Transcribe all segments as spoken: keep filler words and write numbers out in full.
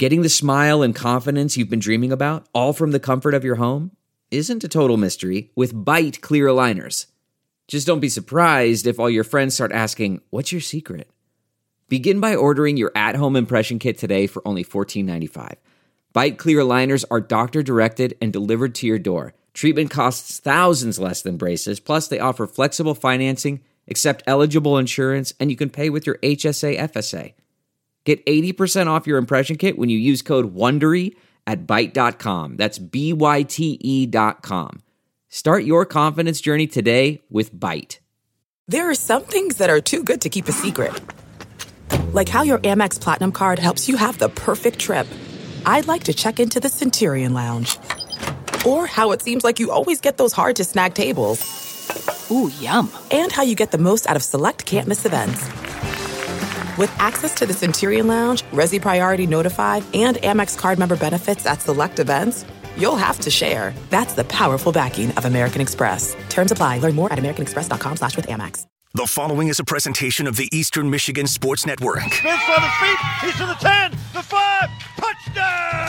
Getting the smile and confidence you've been dreaming about, all from the comfort of your home, isn't a total mystery with Byte clear aligners. Just don't be surprised if all your friends start asking, "What's your secret?" Begin by ordering your at-home impression kit today for only fourteen ninety-five. Byte clear aligners are doctor-directed and delivered to your door. Treatment costs thousands less than braces, plus they offer flexible financing, accept eligible insurance, and you can pay with your H S A F S A. Get eighty percent off your impression kit when you use code WONDERY at byte dot com. That's B Y T E dot com. Start your confidence journey today with Byte. There are some things that are too good to keep a secret. Like how your Amex Platinum card helps you have the perfect trip. I'd like to check into the Centurion Lounge. Or how it seems like you always get those hard-to-snag tables. Ooh, yum. And how you get the most out of select can't-miss events. With access to the Centurion Lounge, Resi Priority Notified, and Amex card member benefits at select events, you'll have to share. That's the powerful backing of American Express. Terms apply. Learn more at americanexpress.com slash with Amex. The following is a presentation of the Eastern Michigan Sports Network. Smith on the feet. He's to the ten, the five. Touchdown!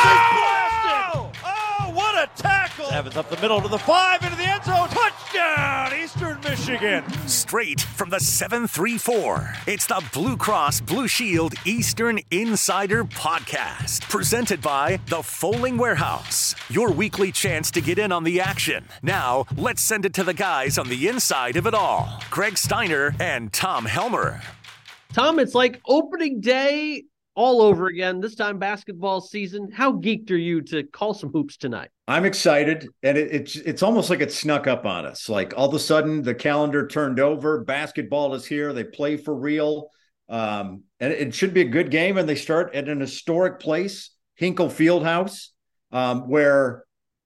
Oh! Oh, what a tackle! Evans up the middle to the five, into the end zone. Touchdown, Eastern Michigan! Straight from the seven three four, it's the Blue Cross Blue Shield Eastern Insider Podcast. Presented by The Fowling Warehouse. Your weekly chance to get in on the action. Now, let's send it to the guys on the inside of it all. Greg Steiner and Tom Helmer. Tom, it's like opening day all over again, this time basketball season. How geeked are you to call some hoops tonight? I'm excited, and it, it's it's almost like it snuck up on us. Like all of a sudden, the calendar turned over. Basketball is here. They play for real, um, and it should be a good game. And they start at an historic place, Hinkle Fieldhouse, um, where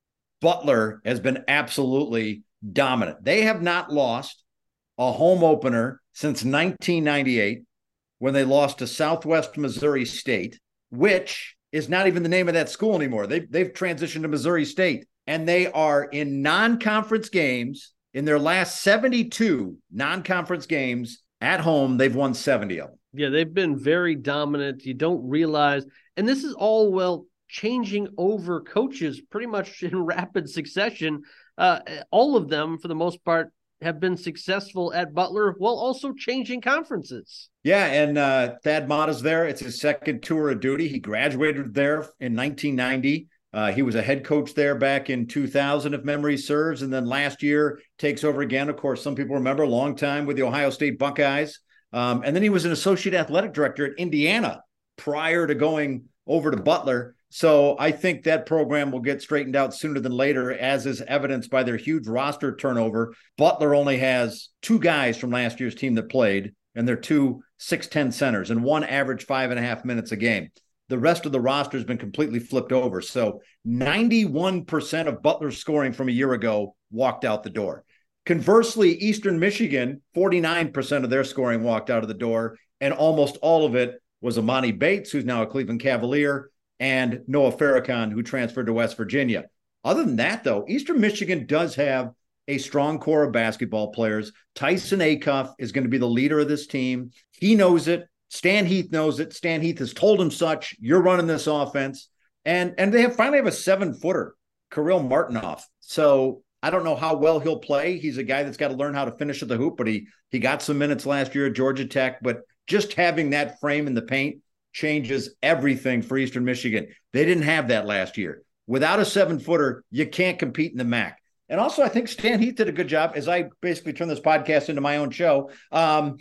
Butler has been absolutely dominant. They have not lost a home opener since nineteen ninety-eight. When they lost to Southwest Missouri State, which is not even the name of that school anymore. They, they've transitioned to Missouri State, and they are in non-conference games. In their last seventy-two non-conference games at home, they've won seventy of them. Yeah, they've been very dominant. You don't realize, and this is all, well, changing over coaches pretty much in rapid succession. Uh, all of them, for the most part, have been successful at Butler while also changing conferences. Yeah, and uh, Thad Matta's there. It's his second tour of duty. He graduated there in nineteen ninety. Uh, he was a head coach there back in two thousand, if memory serves, and then last year takes over again. Of course, some people remember a long time with the Ohio State Buckeyes. Um, and then he was an associate athletic director at Indiana prior to going over to Butler. So I think that program will get straightened out sooner than later, as is evidenced by their huge roster turnover. Butler only has two guys from last year's team that played, and they're two six ten centers, and one averaged five and a half minutes a game. The rest of the roster has been completely flipped over. So ninety-one percent of Butler's scoring from a year ago walked out the door. Conversely, Eastern Michigan, forty-nine percent of their scoring walked out of the door, and almost all of it was Amani Bates, who's now a Cleveland Cavalier, and Noah Farrakhan, who transferred to West Virginia. Other than that, though, Eastern Michigan does have a strong core of basketball players. Tyson Acuff is going to be the leader of this team. He knows it. Stan Heath knows it. Stan Heath has told him such. You're running this offense. And, and they have finally have a seven-footer, Kirill Martinov. So I don't know how well he'll play. He's a guy that's got to learn how to finish at the hoop, but he he got some minutes last year at Georgia Tech. But just having that frame in the paint changes everything for Eastern Michigan. They didn't have that last year. Without a seven-footer, you can't compete in the M A C. And also, I think Stan Heath did a good job, as I basically turn this podcast into my own show. Um,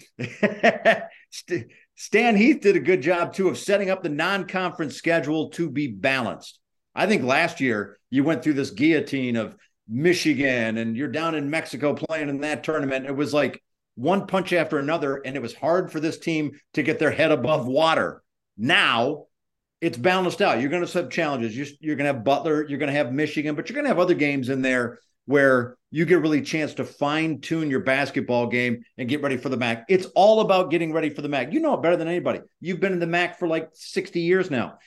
Stan Heath did a good job, too, of setting up the non-conference schedule to be balanced. I think last year you went through this guillotine of Michigan, and you're down in Mexico playing in that tournament. It was like one punch after another, and it was hard for this team to get their head above water. Now it's balanced out. You're going to have challenges. You're, you're going to have Butler. You're going to have Michigan, but you're going to have other games in there where you get really a chance to fine tune your basketball game and get ready for the M A C. It's all about getting ready for the M A C. You know it better than anybody. You've been in the M A C for like sixty years now.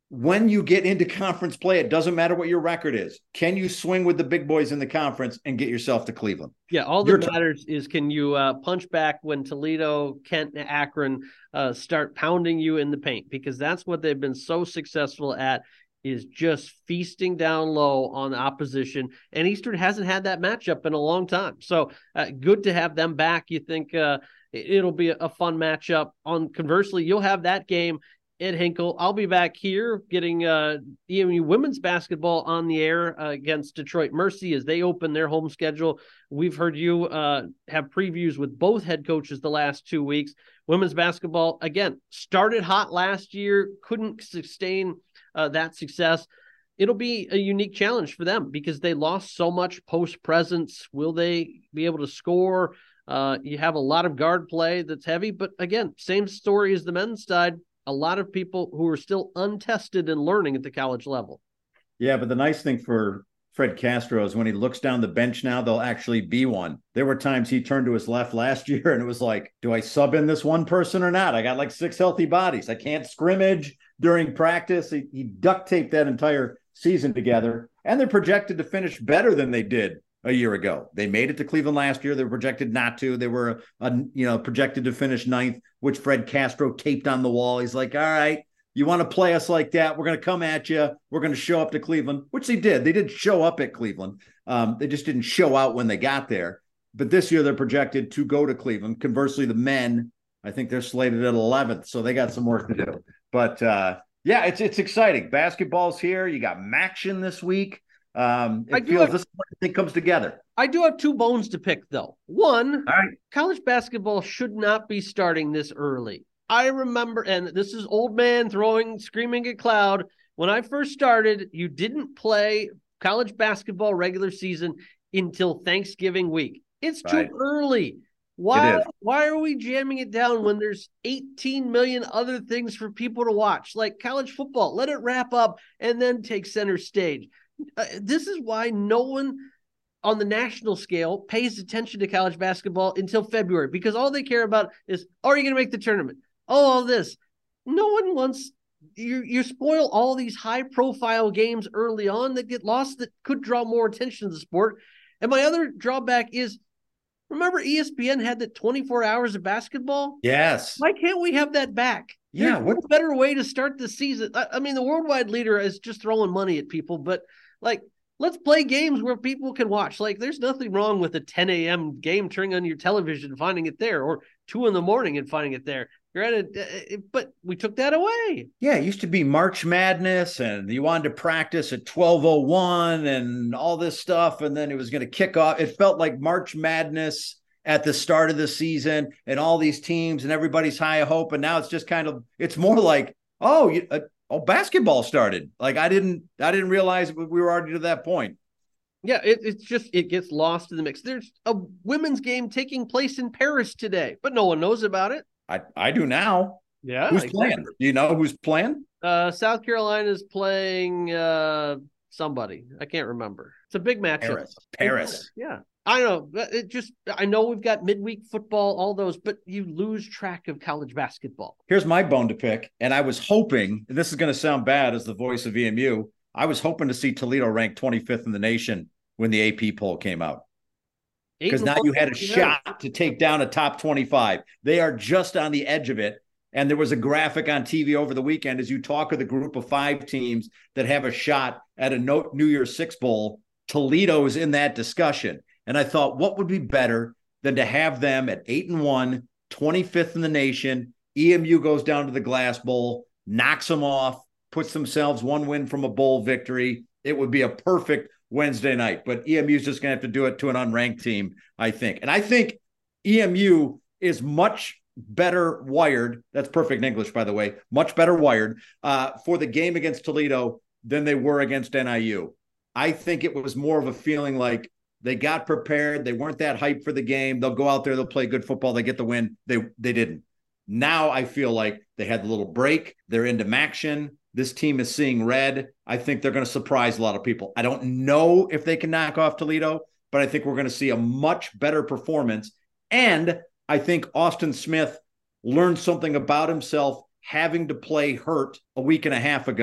when you get into conference play, it doesn't matter what your record is. Can you swing with the big boys in the conference and get yourself to Cleveland? Yeah, all that your matters t- is can you uh, punch back when Toledo, Kent, and Akron uh, start pounding you in the paint, because that's what they've been so successful at, is just feasting down low on the opposition. And Eastern hasn't had that matchup in a long time. So uh, good to have them back. You think uh, it'll be a fun matchup. On conversely, you'll have that game at Hinkle. I'll be back here getting uh, E M U women's basketball on the air uh, against Detroit Mercy as they open their home schedule. We've heard you uh, have previews with both head coaches the last two weeks. Women's basketball, again, started hot last year, couldn't sustain uh, that success. It'll be a unique challenge for them because they lost so much post presence. Will they be able to score? Uh, you have a lot of guard play that's heavy, but again, same story as the men's side. A lot of people who are still untested and learning at the college level. Yeah, but the nice thing for Fred Castro is when he looks down the bench now, they'll actually be one. There were times he turned to his left last year and it was like, do I sub in this one person or not? I got like six healthy bodies. I can't scrimmage during practice. He, he duct taped that entire season together, and they're projected to finish better than they did a year ago. They made it to Cleveland last year. They were projected not to. They were, a, you know, projected to finish ninth, which Fred Castro taped on the wall. He's like, all right, you want to play us like that? We're going to come at you. We're going to show up to Cleveland, which they did. They did show up at Cleveland. Um, they just didn't show out when they got there. But this year they're projected to go to Cleveland. Conversely, the men, I think they're slated at eleventh, so they got some work to do. But uh, yeah, it's it's exciting. Basketball's here. You got Maction this week. Um, it feels have, this thing comes together. I do have two bones to pick, though. One, right. College basketball should not be starting this early. I remember, and this is old man throwing, screaming at cloud. When I first started, you didn't play college basketball regular season until Thanksgiving week. It's too right. early. Why, why are we jamming it down when there's eighteen million other things for people to watch, like college football? Let it wrap up and then take center stage. Uh, this is why no one on the national scale pays attention to college basketball until February, because all they care about is, oh, are you going to make the tournament? Oh, all this. No one wants you. You spoil all these high profile games early on that get lost that could draw more attention to the sport. And my other drawback is, remember E S P N had that twenty-four hours of basketball? Yes. Why can't we have that back? Yeah. What a better way to start the season? I, I mean, the worldwide leader is just throwing money at people, but like, let's play games where people can watch. Like, there's nothing wrong with a ten a.m. game, turning on your television and finding it there, or two in the morning and finding it there. Granted, but we took that away. Yeah, it used to be March Madness, and you wanted to practice at twelve oh one and all this stuff, and then it was going to kick off. It felt like March Madness at the start of the season, and all these teams and everybody's high of hope, and now it's just kind of, it's more like, oh, you, uh, oh, basketball started. Like, I didn't, I didn't realize we were already to that point. Yeah, it, it's just, it gets lost in the mix. There's a women's game taking place in Paris today, but no one knows about it. I, I do now. Yeah. Who's exactly. playing? Do you know who's playing? Uh, South Carolina's playing uh, somebody. I can't remember. It's a big matchup. Paris. Paris. Yeah. I know. It just, I know we've got midweek football, all those, but you lose track of college basketball. Here's my bone to pick. And I was hoping, and this is going to sound bad as the voice of E M U, I was hoping to see Toledo ranked twenty-fifth in the nation when the A P poll came out. Because now you had a shot to take down a top twenty-five. They are just on the edge of it. And there was a graphic on T V over the weekend as you talk with a group of five teams that have a shot at a New Year's Six Bowl. Toledo's in that discussion. And I thought, what would be better than to have them at eight and one, twenty-fifth in the nation? E M U goes down to the Glass Bowl, knocks them off, puts themselves one win from a bowl victory. It would be a perfect Wednesday night, but E M U is just going to have to do it to an unranked team, I think. And I think E M U is much better wired. That's perfect English, by the way. Much better wired uh, for the game against Toledo than they were against N I U. I think it was more of a feeling like they got prepared. They weren't that hyped for the game. They'll go out there. They'll play good football. They get the win. They they didn't. Now I feel like they had a little break. They're into Maction. This team is seeing red. I think they're going to surprise a lot of people. I don't know if they can knock off Toledo, but I think we're going to see a much better performance. And I think Austin Smith learned something about himself having to play hurt a week and a half ago.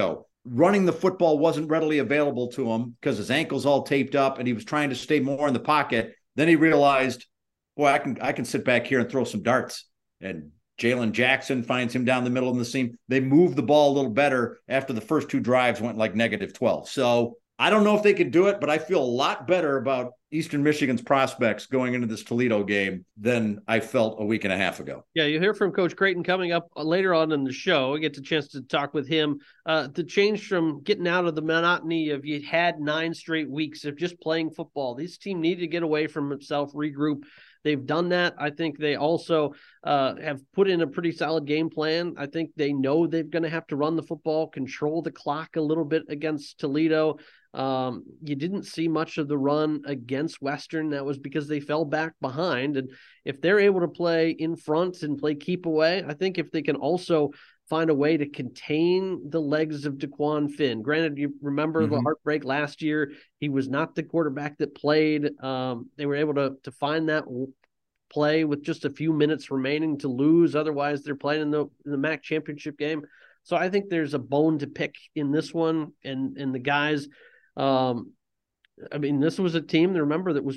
running the football wasn't readily available to him because his ankle's all taped up and he was trying to stay more in the pocket. Then he realized, boy, I can I can sit back here and throw some darts. And Jalen Jackson finds him down the middle of the seam. They moved the ball a little better after the first two drives went like negative twelve. So I don't know if they could do it, but I feel a lot better about Eastern Michigan's prospects going into this Toledo game than I felt a week and a half ago. Yeah, you hear from Coach Creighton coming up later on in the show. I get a chance to talk with him uh, to change from getting out of the monotony of you had nine straight weeks of just playing football. This team needed to get away from itself, regroup. They've done that. I think they also uh, have put in a pretty solid game plan. I think they know they're going to have to run the football, control the clock a little bit against Toledo. Um, you didn't see much of the run against Western. That was because they fell back behind. And if they're able to play in front and play keep away, I think if they can also find a way to contain the legs of DeQuan Finn. Granted, you remember mm-hmm. the heartbreak last year. He was not the quarterback that played. Um, they were able to, to find that play with just a few minutes remaining to lose. Otherwise, they're playing in the, in the M A C championship game. So I think there's a bone to pick in this one. And, and the guys, um, I mean, this was a team, remember, that was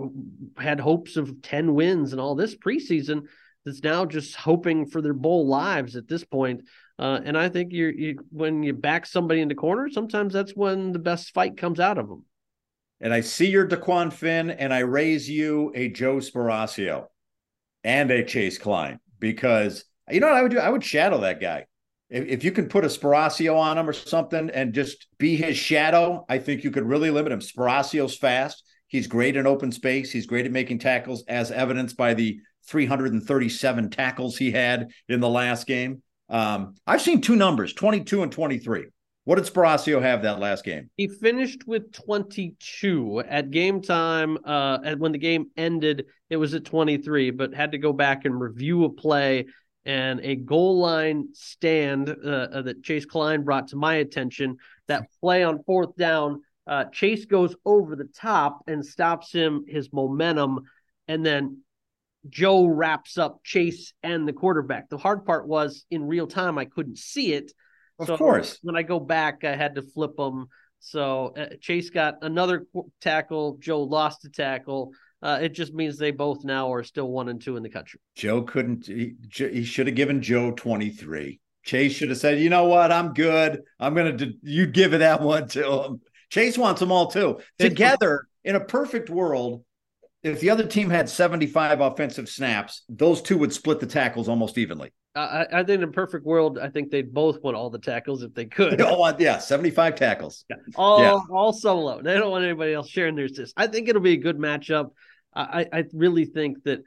had hopes of ten wins and all this preseason. That's now just hoping for their bowl lives at this point. Uh, and I think you're, you when you back somebody into corner, sometimes that's when the best fight comes out of them. And I see your DeQuan Finn, and I raise you a Joe Sparacio and a Chase Klein, because you know what I would do? I would shadow that guy. If, if you can put a Sparacio on him or something and just be his shadow, I think you could really limit him. Sparacio's fast. He's great in open space. He's great at making tackles, as evidenced by the three hundred thirty-seven tackles he had in the last game. Um, I've seen two numbers, twenty-two and twenty-three. What did Sparacio have that last game? He finished with twenty-two at game time. Uh, and when the game ended, it was at twenty-three, but had to go back and review a play and a goal line stand uh, that Chase Klein brought to my attention. That play on fourth down, uh, Chase goes over the top and stops him, his momentum, and then Joe wraps up Chase and the quarterback. The hard part was in real time, I couldn't see it. Of so course. When I go back, I had to flip them. So uh, Chase got another tackle. Joe lost a tackle. Uh, it just means they both now are still one and two in the country. Joe couldn't, he, he should have given Joe twenty-three. Chase should have said, you know what? I'm good. I'm going to, you give it that one to him. Chase wants them all too. Together, in a perfect world, if the other team had seventy-five offensive snaps, those two would split the tackles almost evenly. Uh, I, I think in a perfect world, I think they'd both want all the tackles if they could. They all want, yeah, seventy-five tackles. Yeah. All, yeah. all solo. They don't want anybody else sharing their assists. I think it'll be a good matchup. I, I really think that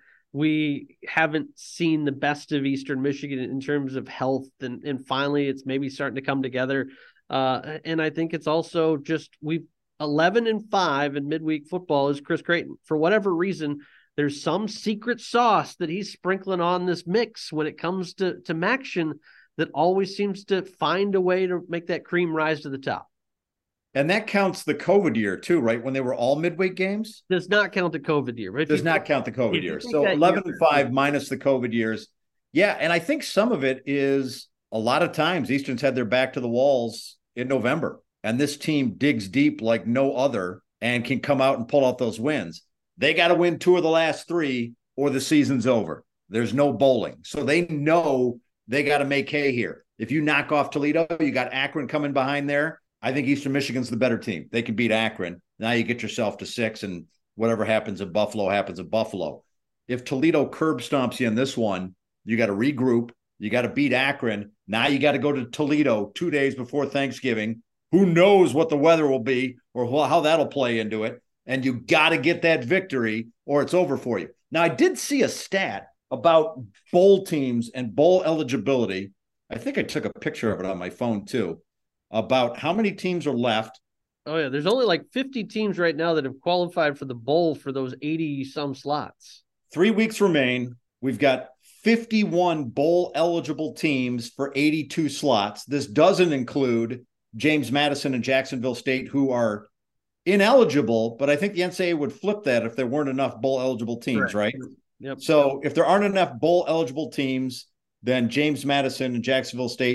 we haven't seen the best of Eastern Michigan in terms of health, and, and finally it's maybe starting to come together. Uh, and I think it's also just we've eleven and five in midweek football is Chris Creighton. For whatever reason, there's some secret sauce that he's sprinkling on this mix when it comes to, to Maction that always seems to find a way to make that cream rise to the top. And that counts the COVID year too, right? When they were all midweek games? Does not count the COVID year. Right? Does not count the COVID year. So eleven and five minus the COVID years. Yeah, and I think some of it is a lot of times Eastern's had their back to the walls in November. And this team digs deep like no other and can come out and pull out those wins. They got to win two of the last three or the season's over. There's no bowling. So they know they got to make hay here. If you knock off Toledo, you got Akron coming behind there. I think Eastern Michigan's the better team. They can beat Akron. Now you get yourself to six, and whatever happens in Buffalo happens in Buffalo. If Toledo curb stomps you in this one, you got to regroup. You got to beat Akron. Now you got to go to Toledo two days before Thanksgiving. Who knows what the weather will be or how that'll play into it. And you got to get that victory or it's over for you. Now, I did see a stat about bowl teams and bowl eligibility. I think I took a picture of it on my phone too, about how many teams are left. Oh, yeah. There's only like fifty teams right now that have qualified for the bowl for those eighty-some slots. Three weeks remain. We've got fifty-one bowl-eligible teams for eighty-two slots. This doesn't include James Madison and Jacksonville State, who are ineligible, but I think the N C double A would flip that if there weren't enough bowl-eligible teams, right? right? Yep. So if there aren't enough bowl-eligible teams, then James Madison and Jacksonville State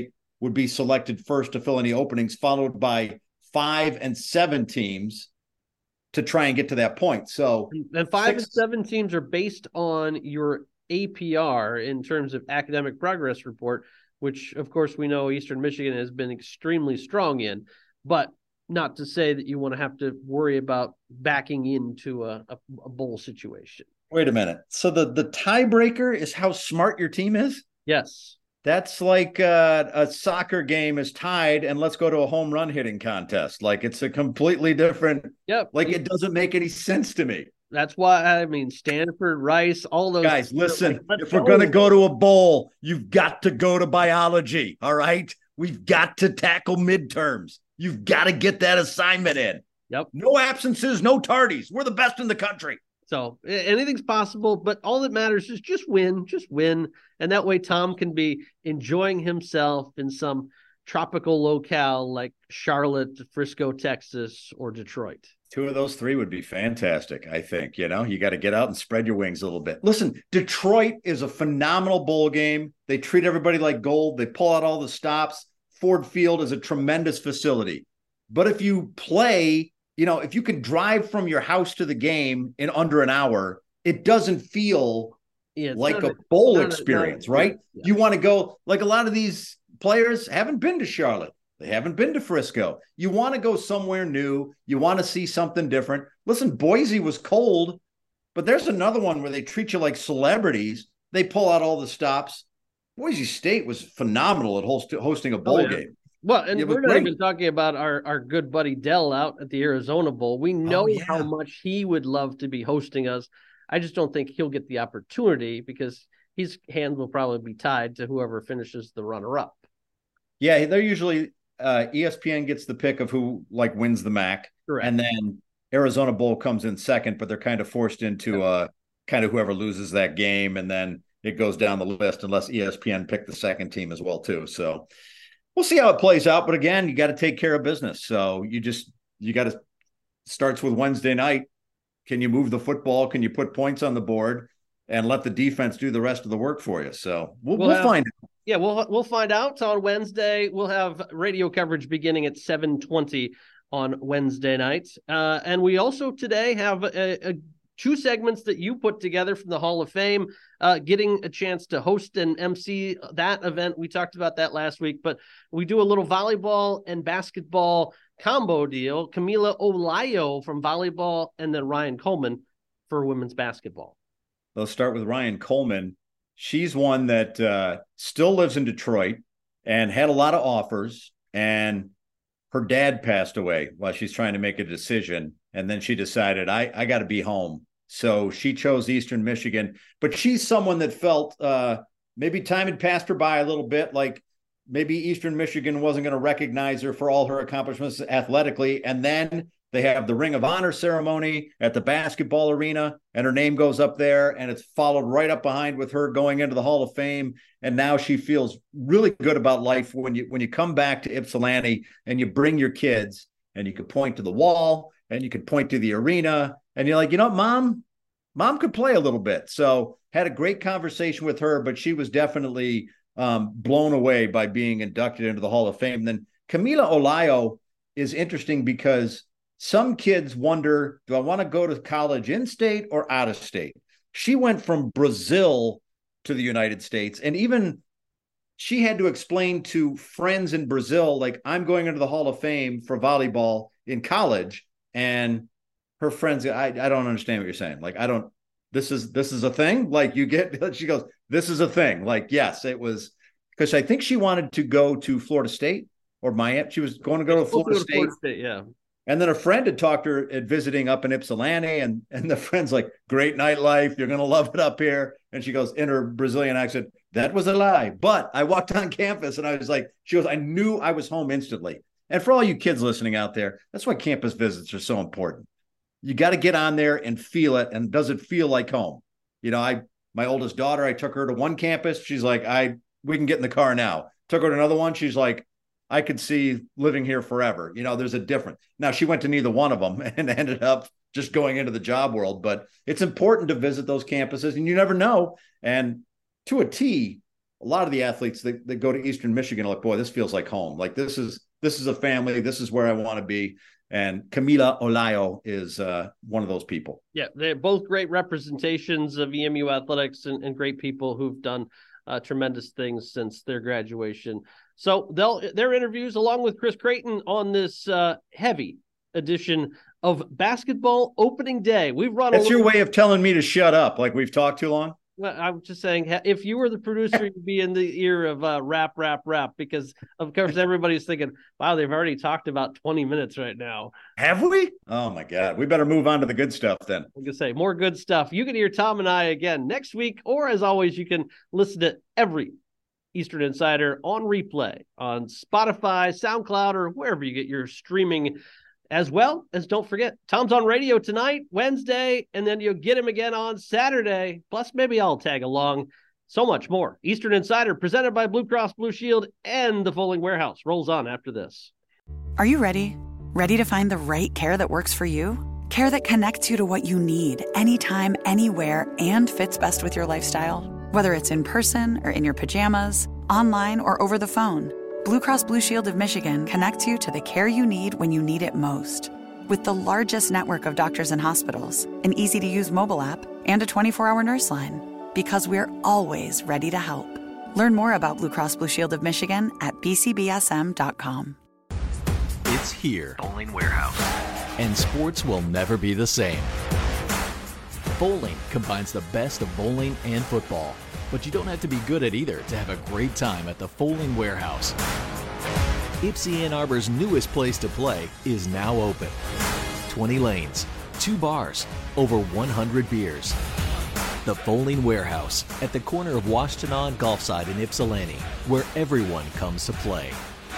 would be selected first to fill any openings, followed by five and seven teams to try and get to that point. So, and five six, and seven teams are based on your A P R in terms of academic progress report, which of course we know Eastern Michigan has been extremely strong in, but not to say that you want to have to worry about backing into a, a, a bowl situation. Wait a minute. So the, the tiebreaker is how smart your team is? Yes. That's like uh, a soccer game is tied and let's go to a home run hitting contest. Like it's a completely different. Yep. Like it doesn't make any sense to me. That's why, I mean, Stanford, Rice, all those guys, listen, like, if we're going to go to a bowl, you've got to go to biology. All right. We've got to tackle midterms. You've got to get that assignment in. Yep. No absences, no tardies. We're the best in the country. So anything's possible, but all that matters is just win, just win. And that way Tom can be enjoying himself in some tropical locale like Charlotte, Frisco, Texas, or Detroit. Two of those three would be fantastic, I think. You know, you got to get out and spread your wings a little bit. Listen, Detroit is a phenomenal bowl game. They treat everybody like gold. They pull out all the stops. Ford Field is a tremendous facility. But if you play, you know, if you can drive from your house to the game in under an hour, it doesn't feel yeah, like a, a bowl experience, a, right? Yeah. You want to go, like a lot of these players haven't been to Charlotte. They haven't been to Frisco. You want to go somewhere new. You want to see something different. Listen, Boise was cold, but there's another one where they treat you like celebrities. They pull out all the stops. Boise State was phenomenal at host- hosting a bowl oh, yeah. game. Well, and we're not even talking about our, our good buddy Dell out at the Arizona Bowl. We know oh, yeah. how much he would love to be hosting us. I just don't think he'll get the opportunity because his hands will probably be tied to whoever finishes the runner-up. Yeah, they're usually uh, E S P N gets the pick of who like wins the M A C. Correct. And then Arizona Bowl comes in second, but they're kind of forced into uh, kind of whoever loses that game, and then it goes down the list unless E S P N picked the second team as well too. So we'll see how it plays out. But again, you got to take care of business. So you just, you got to, starts with Wednesday night. Can you move the football? Can you put points on the board and let the defense do the rest of the work for you? So we'll, we'll, we'll have, find out. Yeah, we'll, we'll find out on Wednesday. We'll have radio coverage beginning at seven twenty on Wednesday night. Uh, and we also today have a, a two segments that you put together from the Hall of Fame, uh, getting a chance to host and M C that event. We talked about that last week, but we do a little volleyball and basketball combo deal. Camila Olayo from volleyball, and then Ryan Coleman for women's basketball. Let's start with Ryan Coleman. She's one that uh, still lives in Detroit and had a lot of offers, and her dad passed away while she's trying to make a decision. And then she decided, I, I got to be home. So she chose Eastern Michigan. But she's someone that felt uh, maybe time had passed her by a little bit, like maybe Eastern Michigan wasn't going to recognize her for all her accomplishments athletically. And then they have the Ring of Honor ceremony at the basketball arena, and her name goes up there, and it's followed right up behind with her going into the Hall of Fame. And now she feels really good about life when you when you come back to Ypsilanti and you bring your kids and you could point to the wall and you could point to the arena and you're like, you know, mom, mom could play a little bit. So had a great conversation with her, but she was definitely um, blown away by being inducted into the Hall of Fame. And then Camila Olayo is interesting because some kids wonder, do I want to go to college in state or out of state? She went from Brazil to the United States. And even she had to explain to friends in Brazil, like, I'm going into the Hall of Fame for volleyball in college. And her friends, I, I don't understand what you're saying. Like, I don't, this is, this is a thing. Like you get, she goes, this is a thing. Like, yes, it was, because I think she wanted to go to Florida State or Miami. She was going to go to Florida State. Florida State. Yeah. And then a friend had talked to her at visiting up in Ypsilanti, and, and the friend's like, great nightlife. You're going to love it up here. And she goes, in her Brazilian accent, that was a lie. But I walked on campus and I was like, she goes, I knew I was home instantly. And for all you kids listening out there, that's why campus visits are so important. You got to get on there and feel it. And does it feel like home? You know, I, my oldest daughter, I took her to one campus. She's like, I, we can get in the car now. Took her to another one. She's like, I could see living here forever. You know, there's a difference. Now, she went to neither one of them and ended up just going into the job world. But it's important to visit those campuses, and you never know. And to a T, a lot of the athletes that, that go to Eastern Michigan are like, boy, this feels like home. Like this is this is a family. This is where I want to be. And Camila Olayo is uh, one of those people. Yeah, they're both great representations of E M U athletics and, and great people who've done uh, tremendous things since their graduation. So they'll their interviews along with Chris Creighton on this uh, heavy edition of Basketball Opening Day. We've run. That's little- your way of telling me to shut up. Like we've talked too long. Well, I'm just saying, if you were the producer, you'd be in the ear of uh, rap, rap, rap, because of course everybody's thinking, wow, they've already talked about twenty minutes right now. Have we? Oh my God. We better move on to the good stuff then. I'm going to say more good stuff. You can hear Tom and I again next week, or as always, you can listen to every Eastern Insider on replay on Spotify, SoundCloud, or wherever you get your streaming. As well as, don't forget, Tom's on radio tonight, Wednesday, and then you'll get him again on Saturday. Plus, maybe I'll tag along. So much more. Eastern Insider, presented by Blue Cross Blue Shield and the Fowling Warehouse, rolls on after this. Are you ready? Ready to find the right care that works for you? Care that connects you to what you need, anytime, anywhere, and fits best with your lifestyle? Whether it's in person or in your pajamas, online or over the phone, Blue Cross Blue Shield of Michigan connects you to the care you need when you need it most. With the largest network of doctors and hospitals, an easy-to-use mobile app, and a twenty-four hour nurse line. Because we're always ready to help. Learn more about Blue Cross Blue Shield of Michigan at b c b s m dot com. It's here. Fowling Warehouse. And sports will never be the same. Bowling combines the best of bowling and football. But you don't have to be good at either to have a great time at the Fowling Warehouse. Ypsi Ann Arbor's newest place to play is now open. twenty lanes, two bars, over one hundred beers. The Fowling Warehouse at the corner of Washtenaw and Gulfside in Ypsilanti, where everyone comes to play.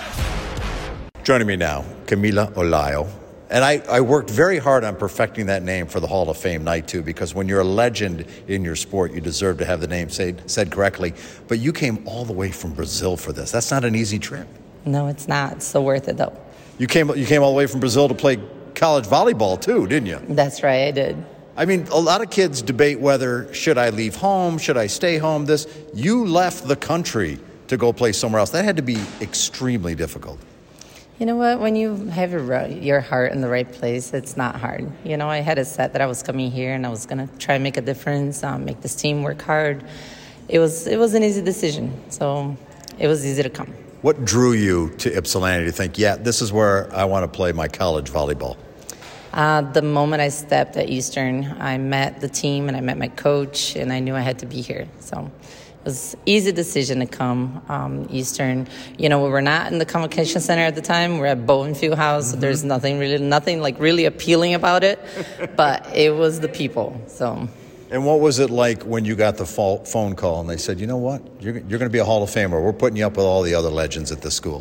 Joining me now, Camila Olayo. And I, I worked very hard on perfecting that name for the Hall of Fame night, too, because when you're a legend in your sport, you deserve to have the name say, said correctly. But you came all the way from Brazil for this. That's not an easy trip. No, it's not. It's so worth it, though. You came you came all the way from Brazil to play college volleyball, too, didn't you? That's right, I did. I mean, a lot of kids debate whether, should I leave home? Should I stay home? This, you left the country to go play somewhere else. That had to be extremely difficult. You know what? When you have your, your heart in the right place, it's not hard. You know, I had it set that I was coming here and I was going to try and make a difference, um, make this team work hard. It was it was an easy decision, so it was easy to come. What drew you to Ypsilanti to think, yeah, this is where I want to play my college volleyball? Uh, the moment I stepped at Eastern, I met the team and I met my coach, and I knew I had to be here. So it was an easy decision to come. Um, Eastern, you know, we were not in the Convocation Center at the time. We're at Bowen Fieldhouse, mm-hmm. so there's nothing really, nothing like really appealing about it, but it was the people. So. And what was it like when you got the phone call and they said, you know what, you're, you're going to be a Hall of Famer. We're putting you up with all the other legends at this school.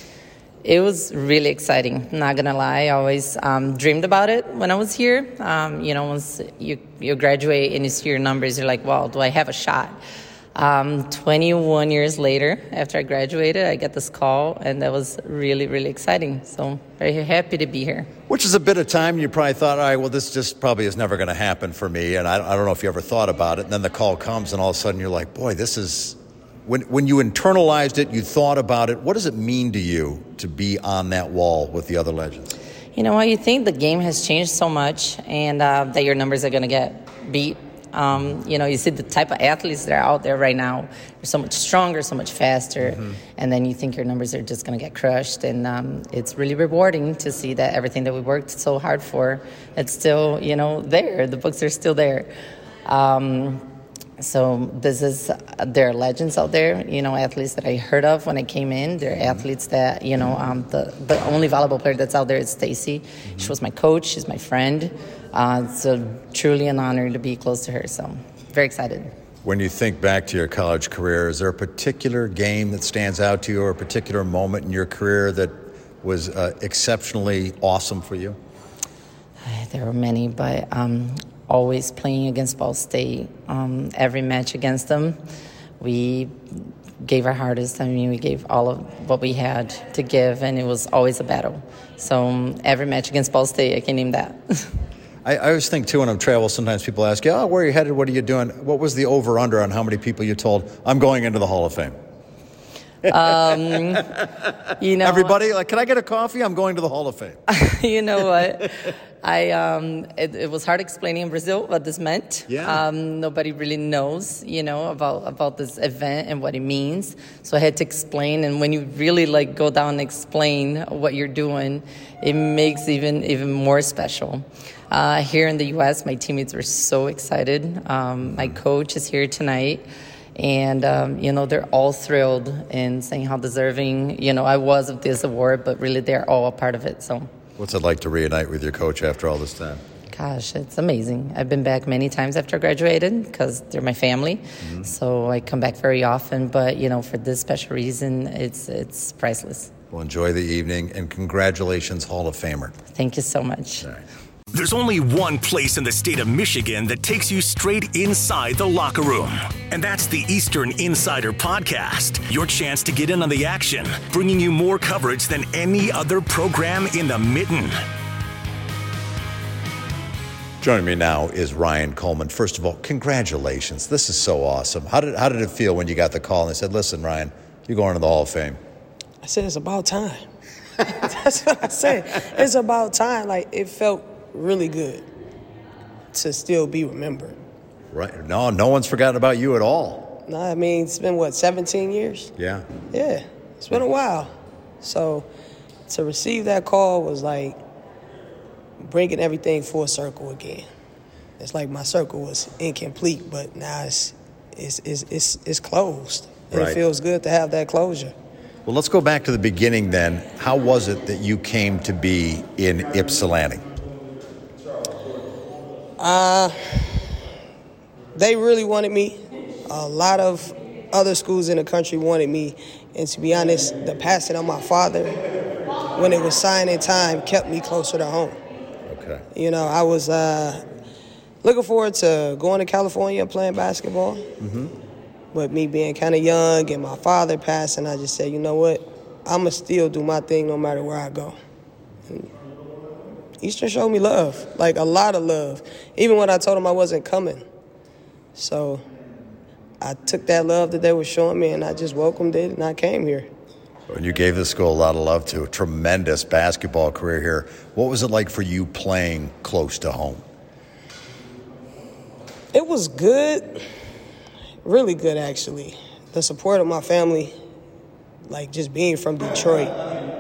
It was really exciting, not going to lie. I always um, dreamed about it when I was here. Um, you know, once you, you graduate and you see your numbers, you're like, wow, do I have a shot? Um, twenty-one years later, after I graduated, I get this call, and that was really, really exciting. So very happy to be here. Which is a bit of time. You probably thought, all right, well, this just probably is never going to happen for me. And I, I don't know if you ever thought about it. And then the call comes, and all of a sudden you're like, boy, this is... When when you internalized it, you thought about it, what does it mean to you to be on that wall with the other legends? You know what? You think the game has changed so much, and uh, that your numbers are going to get beat. Um, you know, you see the type of athletes that are out there right now. They're so much stronger, so much faster, mm-hmm. and then you think your numbers are just going to get crushed. And um, it's really rewarding to see that everything that we worked so hard for, it's still, you know, there. The books are still there. Um, so this is, there are legends out there, you know, athletes that I heard of when I came in. There are mm-hmm. athletes that, you know, um, the, the only volleyball player that's out there is Stacy. Mm-hmm. She was my coach. She's my friend. Uh, it's a, truly an honor to be close to her, so very excited. When you think back to your college career, is there a particular game that stands out to you or a particular moment in your career that was uh, exceptionally awesome for you? There were many, but um, always playing against Ball State. Um, every match against them, we gave our hardest. I mean, we gave all of what we had to give, and it was always a battle. So um, every match against Ball State, I can name that. I, I always think, too, when I'm traveling, sometimes people ask you, oh, where are you headed? What are you doing? What was the over-under on how many people you told, I'm going into the Hall of Fame? Um, you know, everybody, like, can I get a coffee? I'm going to the Hall of Fame. You know what? I um, it, it was hard explaining in Brazil what this meant. Yeah. Um, nobody really knows, you know, about about this event and what it means. So I had to explain. And when you really like go down and explain what you're doing, it makes even even more special. Uh, here in the U S, my teammates were so excited. Um, my coach is here tonight. And, um, you know, they're all thrilled and saying how deserving, you know, I was of this award, but really they're all a part of it. So, what's it like to reunite with your coach after all this time? Gosh, it's amazing. I've been back many times after I graduated because they're my family. Mm-hmm. So I come back very often. But, you know, for this special reason, it's it's priceless. Well, enjoy the evening, and congratulations, Hall of Famer. Thank you so much. All right. There's only one place in the state of Michigan that takes you straight inside the locker room. And that's the Eastern Insider Podcast. Your chance to get in on the action, bringing you more coverage than any other program in the Mitten. Joining me now is Ryan Coleman. First of all, congratulations. This is so awesome. How did how did it feel when you got the call and they said, listen, Ryan, you're going to the Hall of Fame? I said, it's about time. That's what I said. It's about time. Like, it felt really good to still be remembered. Right. No, no one's forgotten about you at all. No, I mean, it's been, what, seventeen years? Yeah. Yeah, it's been a while. So to receive that call was like bringing everything full circle again. It's like my circle was incomplete, but now it's it's it's it's, it's closed. And right. It feels good to have that closure. Well, let's go back to the beginning then. How was it that you came to be in Ypsilanti? Uh, they really wanted me. A lot of other schools in the country wanted me. And to be honest, the passing of my father, when it was signing time, kept me closer to home. Okay. You know, I was uh, looking forward to going to California and playing basketball. Mm-hmm. But me being kind of young and my father passing, I just said, you know what? I'm going to still do my thing no matter where I go. And Eastern showed me love, like a lot of love, even when I told them I wasn't coming. So I took that love that they were showing me, and I just welcomed it, and I came here. And you gave this school a lot of love, too. A tremendous basketball career here. What was it like for you playing close to home? It was good, really good, actually. The support of my family, like just being from Detroit,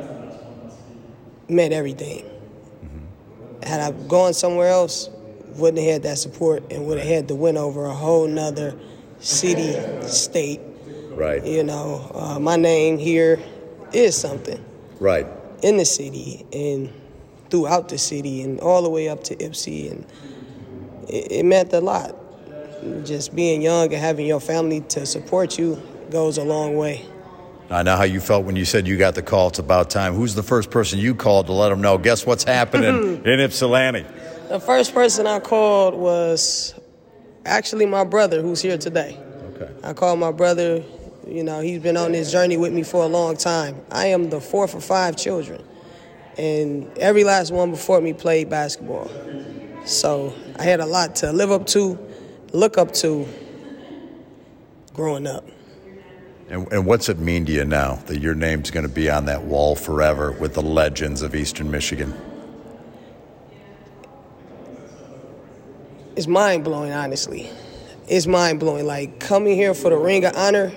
meant everything. Had I gone somewhere else, wouldn't have had that support and would have had to win over a whole nother city, state. Right. You know, uh, my name here is something. Right. In the city and throughout the city and all the way up to Ypsi. And it, it meant a lot. Just being young and having your family to support you goes a long way. I know how you felt when you said you got the call, it's about time. Who's the first person you called to let them know, guess what's happening in Ypsilanti? The first person I called was actually my brother, who's here today. Okay. I called my brother. You know, he's been on this journey with me for a long time. I am the fourth of five children, and every last one before me played basketball. So I had a lot to live up to, look up to growing up. And, and what's it mean to you now that your name's going to be on that wall forever with the legends of Eastern Michigan? It's mind-blowing, honestly. It's mind-blowing. Like, coming here for the Ring of Honor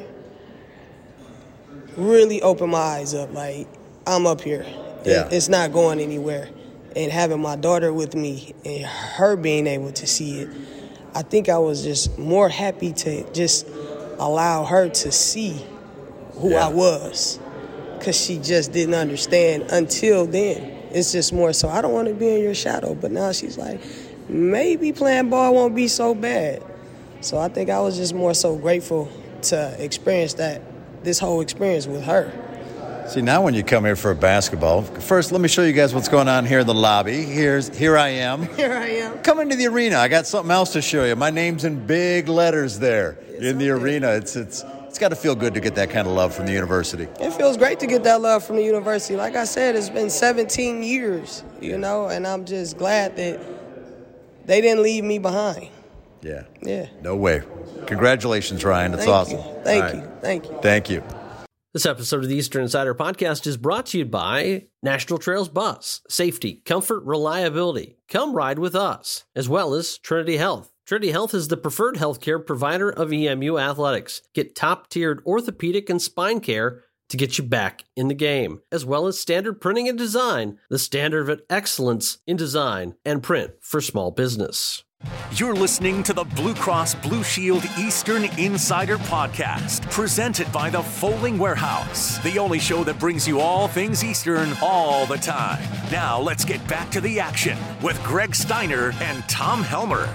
really opened my eyes up. Like, I'm up here. Yeah. It's not going anywhere. And having my daughter with me and her being able to see it, I think I was just more happy to just allow her to see who yeah. I was, because she just didn't understand until then. It's just more so, I don't want to be in your shadow. But now she's like, maybe playing ball won't be so bad. So I think I was just more so grateful to experience that, this whole experience with her. See, now when you come here for a basketball, first let me show you guys what's going on here in the lobby. Here's Here I am. Here I am. Come into the arena. I got something else to show you. My name's in big letters there it's in the okay. arena. It's it's It's got to feel good to get that kind of love from the university. It feels great to get that love from the university. Like I said, it's been seventeen years, you know, and I'm just glad that they didn't leave me behind. Yeah. Yeah. No way. Congratulations, Ryan. That's Thank awesome. You. Thank All you. right. Thank you. Thank you. This episode of the Eastern Insider Podcast is brought to you by National Trails Bus. Safety, comfort, reliability. Come ride with us, as well as Trinity Health. Trinity Health is the preferred healthcare provider of E M U athletics. Get top-tiered orthopedic and spine care to get you back in the game, as well as Standard Printing and Design, the standard of excellence in design and print for small business. You're listening to the Blue Cross Blue Shield Eastern Insider Podcast, presented by the Fowling Warehouse, the only show that brings you all things Eastern all the time. Now let's get back to the action with Greg Steiner and Tom Helmer.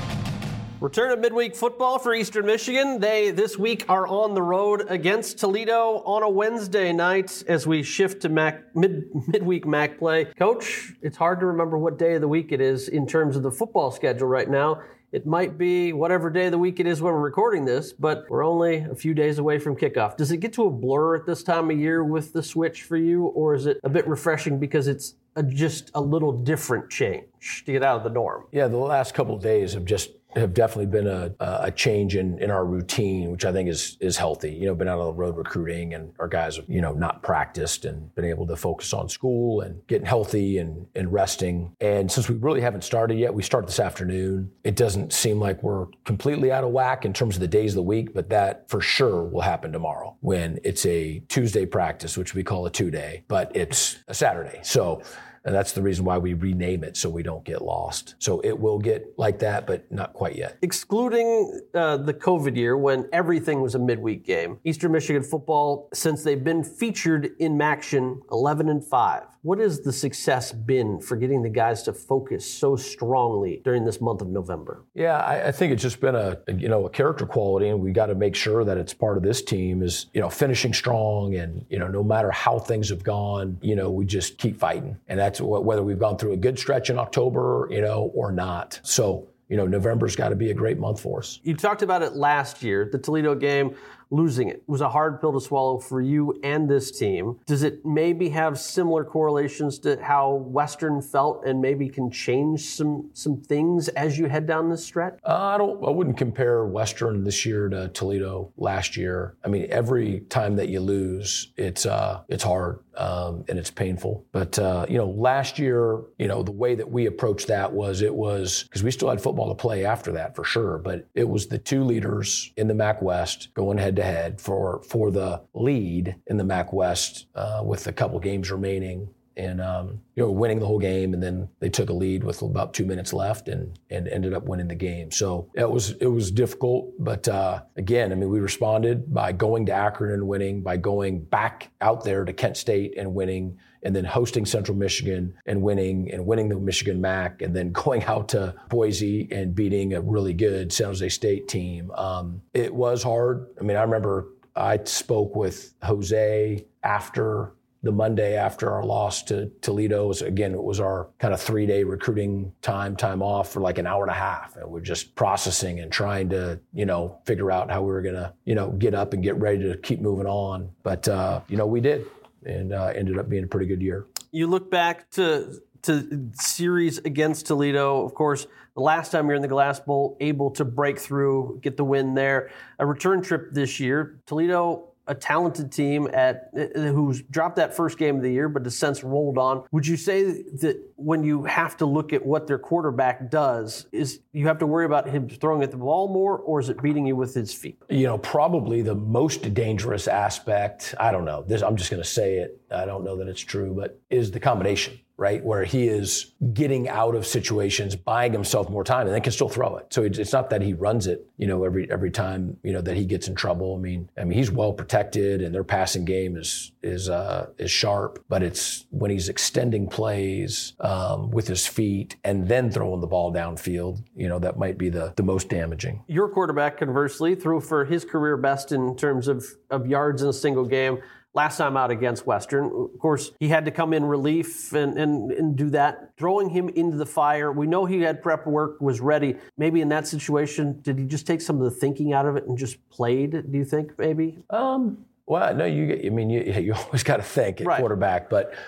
Return of midweek football for Eastern Michigan. They, this week, are on the road against Toledo on a Wednesday night as we shift to Mac, mid, midweek M A C play. Coach, it's hard to remember what day of the week it is in terms of the football schedule right now. It might be whatever day of the week it is when we're recording this, but we're only a few days away from kickoff. Does it get to a blur at this time of year with the switch for you, or is it a bit refreshing because it's a, just a little different change to get out of the norm? Yeah, the last couple of days have just have definitely been a, a change in, in our routine, which I think is is healthy. You know, been out on the road recruiting, and our guys have, you know, not practiced and been able to focus on school and getting healthy and, and resting. And since we really haven't started yet, we start this afternoon. It doesn't seem like we're completely out of whack in terms of the days of the week, but that for sure will happen tomorrow when it's a Tuesday practice, which we call a two-day, but it's a Saturday. So And that's the reason why we rename it, so we don't get lost. So it will get like that, but not quite yet. Excluding uh, the COVID year when everything was a midweek game, Eastern Michigan football, since they've been featured in MACtion, eleven and five. What has the success been for getting the guys to focus so strongly during this month of November? Yeah, I, I think it's just been a, you know, a character quality, and we got to make sure that it's part of this team is, you know, finishing strong, and, you know, no matter how things have gone, you know, we just keep fighting. And that's whether we've gone through a good stretch in October, you know, or not. So, you know, November's got to be a great month for us. You talked about it last year, the Toledo game. Losing it was a hard pill to swallow for you and this team. Does it maybe have similar correlations to how Western felt, and maybe can change some some things as you head down this stretch? Uh, I don't. I wouldn't compare Western this year to Toledo last year. I mean, every time that you lose, it's uh, it's hard um, and it's painful. But uh, you know, last year, you know, the way that we approached that was it was because we still had football to play after that for sure. But it was the two leaders in the M A C West going head to head for for the lead in the M A C West uh, with a couple games remaining, and um, you know, winning the whole game, and then they took a lead with about two minutes left and and ended up winning the game. So it was it was difficult, but uh, again, I mean, we responded by going to Akron and winning, by going back out there to Kent State and winning, and then hosting Central Michigan and winning, and winning the Michigan M A C, and then going out to Boise and beating a really good San Jose State team. Um, it was hard. I mean, I remember I spoke with Jose after the Monday after our loss to Toledo. Was, again, it was our kind of three-day recruiting time, time off for like an hour and a half. And we're just processing and trying to, you know, figure out how we were going to, you know, get up and get ready to keep moving on. But, uh, you know, we did, and uh, ended up being a pretty good year. You look back to to series against Toledo, of course, the last time you're in the Glass Bowl, able to break through, get the win there. A return trip this year, Toledo, a talented team at who's dropped that first game of the year, but has since rolled on. Would you say that when you have to look at what their quarterback does, is you have to worry about him throwing at the ball more, or is it beating you with his feet? You know, probably the most dangerous aspect, I don't know, this, I'm just going to say it, I don't know that it's true, but is the combination, right? Where he is getting out of situations, buying himself more time, and then can still throw it. So it's not that he runs it, you know, every every time, you know, that he gets in trouble. I mean, I mean, he's well protected, and their passing game is is uh, is sharp. But it's when he's extending plays um, with his feet and then throwing the ball downfield, you know, that might be the the most damaging. Your quarterback, conversely, threw for his career best in terms of of yards in a single game last time out against Western. Of course, he had to come in relief and, and, and do that. Throwing him into the fire, we know he had prep work, was ready. Maybe in that situation, did he just take some of the thinking out of it and just played, do you think, maybe? Um, well, no, you. I mean, you, you always got to think at right. quarterback, but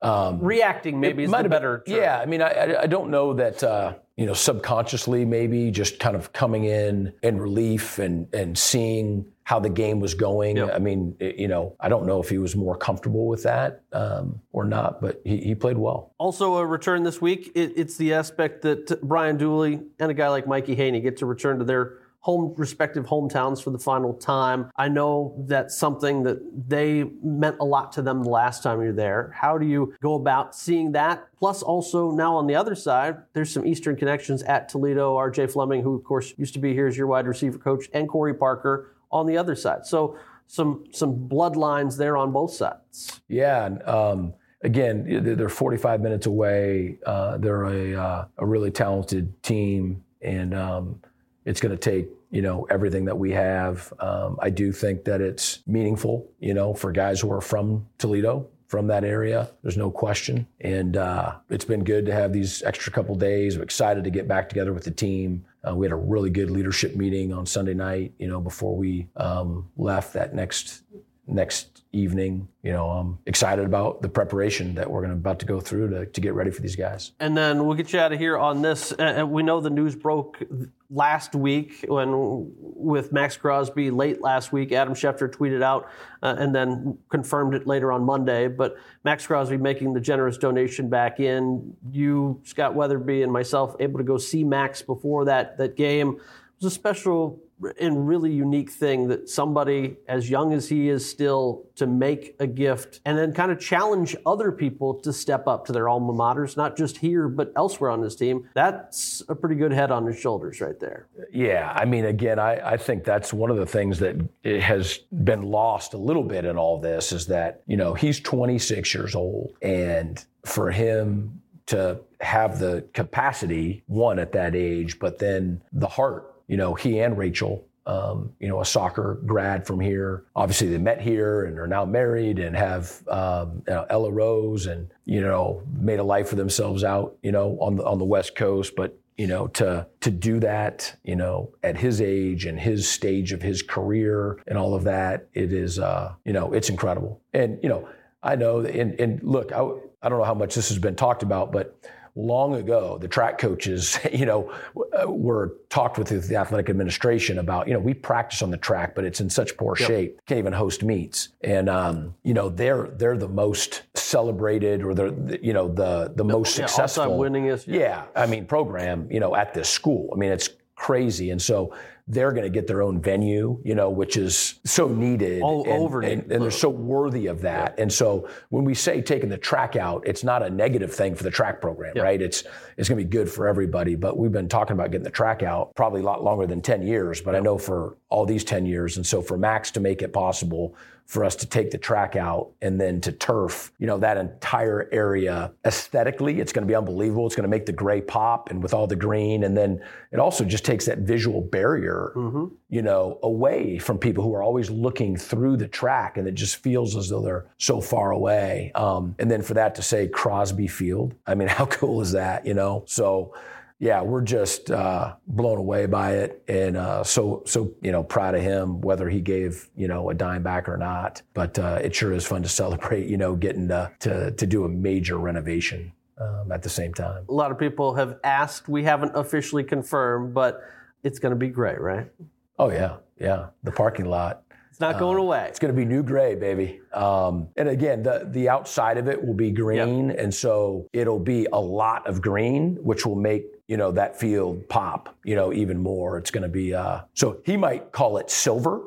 Um, Reacting maybe is the better term. Yeah, I mean, I, I don't know that, uh, you know, subconsciously maybe just kind of coming in in relief and, and seeing how the game was going. Yep. I mean, it, you know, I don't know if he was more comfortable with that um, or not, but he, he played well. Also a return this week, it, it's the aspect that Brian Dooley and a guy like Mikey Haney get to return to their home respective hometowns for the final time. I know that's something that they meant a lot to them the last time you're there. How do you go about seeing that? Plus also now on the other side, there's some Eastern connections at Toledo. R J Fleming, who of course used to be here as your wide receiver coach, and Corey Parker on the other side. So some some bloodlines there on both sides. Yeah, and, um, again, they're forty-five minutes away. Uh, they're a, uh, a really talented team, and um, it's going to take, you know, everything that we have. Um, I do think that it's meaningful, you know, for guys who are from Toledo, from that area. There's no question. And uh, it's been good to have these extra couple days. I'm excited to get back together with the team. Uh, we had a really good leadership meeting on Sunday night, you know, before we um, left that next next evening. You know, I'm excited about the preparation that we're going to about to go through to, to get ready for these guys. And then we'll get you out of here on this. And we know the news broke last week when with Max Crosby late last week. Adam Schefter tweeted out uh, and then confirmed it later on Monday. But Max Crosby making the generous donation back in. You, Scott Weatherby, and myself able to go see Max before that that game. It was a special and really unique thing that somebody as young as he is still to make a gift and then kind of challenge other people to step up to their alma maters, not just here, but elsewhere on his team. That's a pretty good head on his shoulders right there. Yeah. I mean, again, I, I think that's one of the things that it has been lost a little bit in all this is that, you know, he's twenty-six years old, and for him to have the capacity, one, at that age, but then the heart. You know, he and Rachel, um, you know, a soccer grad from here. Obviously, they met here and are now married and have um, you know, Ella Rose and, you know, made a life for themselves out, you know, on the on the West Coast. But, you know, to to do that, you know, at his age and his stage of his career and all of that, it is, uh, you know, it's incredible. And, you know, I know, and, and look, I, I don't know how much this has been talked about, but long ago, the track coaches, you know, were talked with the athletic administration about, you know, we practice on the track, but it's in such poor yep. shape, can't even host meets. And, um, you know, they're they're the most celebrated or the, you know, the the most yeah, successful. All-time winningest. Yeah. yeah, I mean, program, you know, at this school. I mean, it's crazy. And so they're going to get their own venue, you know, which is so needed. All and, over and, and they're so worthy of that. Yeah. And so when we say taking the track out, it's not a negative thing for the track program, yeah. right? It's it's going to be good for everybody. But we've been talking about getting the track out probably a lot longer than ten years, but yeah. I know for all these ten years. And so for Max to make it possible for us to take the track out and then to turf, you know, that entire area aesthetically, it's going to be unbelievable. It's going to make the gray pop and with all the green. And then it also just takes that visual barrier, mm-hmm. you know, away from people who are always looking through the track, and it just feels as though they're so far away. Um, and then for that to say Crosby Field, I mean, how cool is that, you know? So yeah, we're just uh, blown away by it, and uh, so so you know proud of him, whether he gave you know a dime back or not. But uh, it sure is fun to celebrate, you know, getting to to, to do a major renovation um, at the same time. A lot of people have asked. We haven't officially confirmed, but it's going to be gray, right? Oh yeah, yeah. The parking lot. It's not going uh, away. It's going to be new gray, baby. Um, and again, the the outside of it will be green, yep. and so it'll be a lot of green, which will make you know, that field pop, you know, even more. It's going to be, uh, so he might call it silver,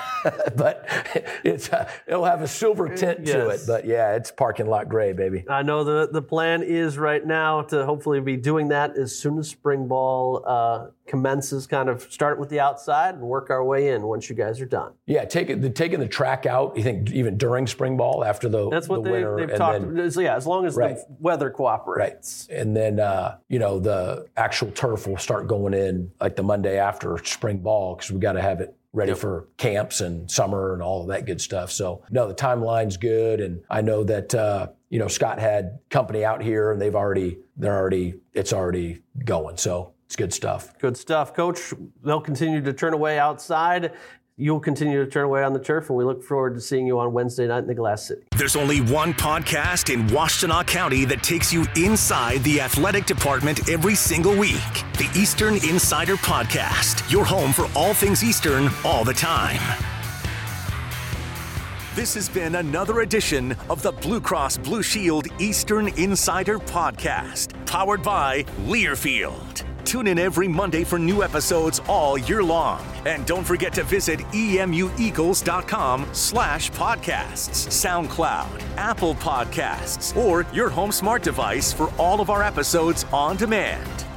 but it's, uh, it'll have a silver tint yes. to it. But yeah, it's parking lot gray, baby. I know the, the plan is right now to hopefully be doing that as soon as spring ball uh, commences, kind of start with the outside and work our way in once you guys are done. Yeah, take it, the, taking the track out, you think even during spring ball after the, That's what the they, winter. they've talked then, about. So yeah, as long as right. the weather cooperates. Right. And then, uh, you know, the actual turf will start going in like the Monday after spring ball because we got to have it ready yep. for camps and summer and all of that good stuff. So no, the timeline's good. And I know that, uh, you know, Scott had company out here and they've already, they're already, it's already going. So it's good stuff. Good stuff. Coach, they'll continue to turn away outside you'll continue to turn away on the turf, and we look forward to seeing you on Wednesday night in the Glass City. There's only one podcast in Washtenaw County that takes you inside the athletic department every single week. The Eastern Insider Podcast, your home for all things Eastern all the time. This has been another edition of the Blue Cross Blue Shield Eastern Insider Podcast, powered by Learfield. Tune in every Monday for new episodes all year long. And don't forget to visit emueagles.com slash podcasts, SoundCloud, Apple Podcasts, or your home smart device for all of our episodes on demand.